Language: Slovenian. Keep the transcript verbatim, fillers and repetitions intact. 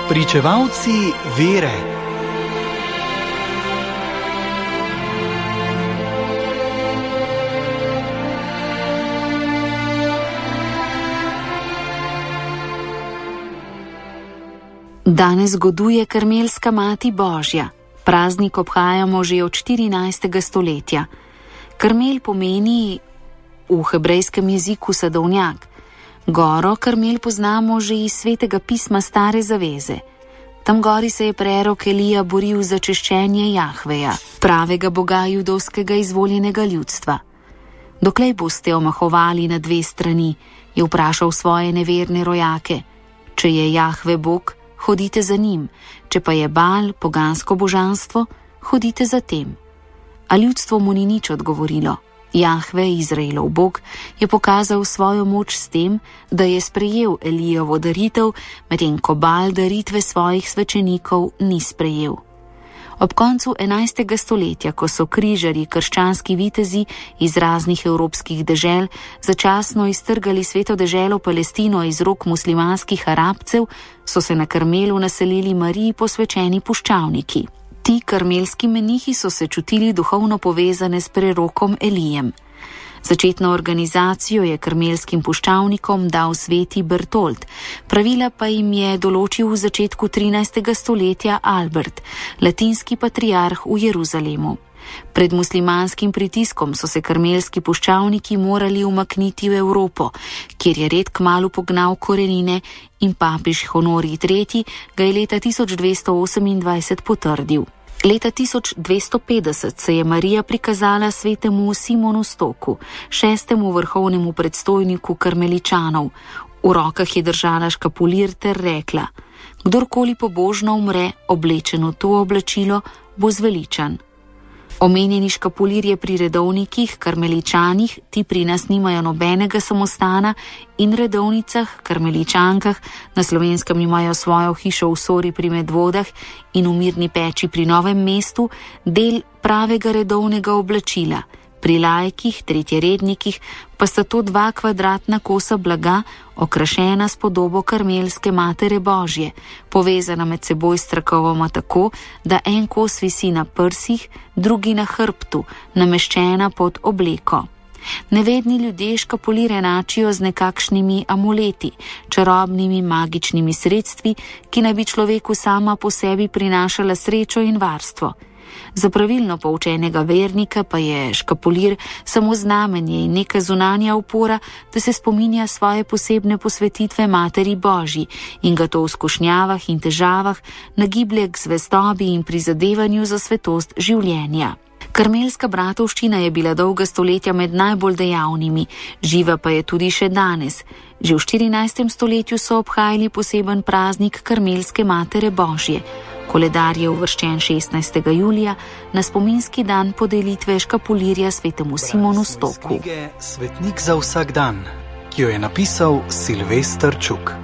Pričevalci vere. Danes goduje Karmelska mati Božja. Praznik obhajamo že od štirinajstega stoletja. Karmel pomeni v hebrejskem jeziku sadovnjak. Goro Karmel poznamo že iz svetega pisma Stare zaveze. Tam gori se je prerok Elija boril za češčenje Jahveja, pravega boga judovskega izvoljenega ljudstva. Doklej boste omahovali na dve strani, je vprašal svoje neverne rojake. Če je Jahve bog, hodite za njim, če pa je Baal pogansko božanstvo, hodite za tem. A ljudstvo mu ni nič odgovorilo. Jahve, Izraelov bog, je pokazal svojo moč s tem, da je sprejel Elijovo daritev, medtem ko Baal daritve svojih svečenikov ni sprejel. Ob koncu enajstega stoletja, ko so križarji, krščanski vitezi iz raznih evropskih dežel začasno iztrgali sveto deželo Palestino iz rok muslimanskih Arabcev, so se na Karmelu naselili Mariji posvečeni puščavniki. Ti karmelski menihi so se čutili duhovno povezane s prerokom Elijem. Začetno organizacijo je karmelskim puščavnikom dal sveti Bertold, pravila pa jim je določil v začetku trinajstega stoletja Albert, latinski patriarh v Jeruzalemu. Pred muslimanskim pritiskom so se karmelski puščavniki morali umakniti v Evropo, kjer je red kmalu pognal korenine in papež Honorij tretji ga je leta tisoč dvesto osemindvajset potrdil. Leta tisoč dvesto petdeset se je Marija prikazala svetemu Simonu Stoku, šestemu vrhovnemu predstojniku karmeličanov. V rokah je držala škapulir ter rekla: kdorkoli pobožno umre, oblečen v to oblačilo, bo zveličan. Omenjeni škapulir je pri redovnikih, karmeličanih, ti pri nas nimajo nobenega samostana, in redovnicah, karmeličankah, na Slovenskem imajo svojo hišo v Sori pri Medvodah in v Mirni peči pri Novem mestu, del pravega redovnega oblačila. Pri laikih, tretjerednikih, pa sta to dva kvadratna kosa blaga, okrašena s podobo karmelske matere Božje, povezana med seboj s trakovoma tako, da en kos visi na prsih, drugi na hrbtu, nameščena pod obleko. Nevedni ljudje škapulir enačijo z nekakšnimi amuleti, čarobnimi magičnimi sredstvi, ki naj bi človeku sama po sebi prinašala srečo in varstvo. Za pravilno poučenega vernika pa je škapulir samo znamenje in neka zunanja opora, da se spominja svoje posebne posvetitve Materi Božji in ga to v skušnjavah in težavah nagiblje k zvestobi in prizadevanju za svetost življenja. Karmelska bratovščina je bila dolga stoletja med najbolj dejavnimi, živa pa je tudi še danes. Že v štirinajstem stoletju so obhajali poseben praznik Karmelske matere Božje. Koledar je uvrščen šestnajstega julija na spominski dan podelitve škapulirja svetemu Simonu Stoku. Svetnik za vsak dan, ki jo je napisal Silvester Čuk.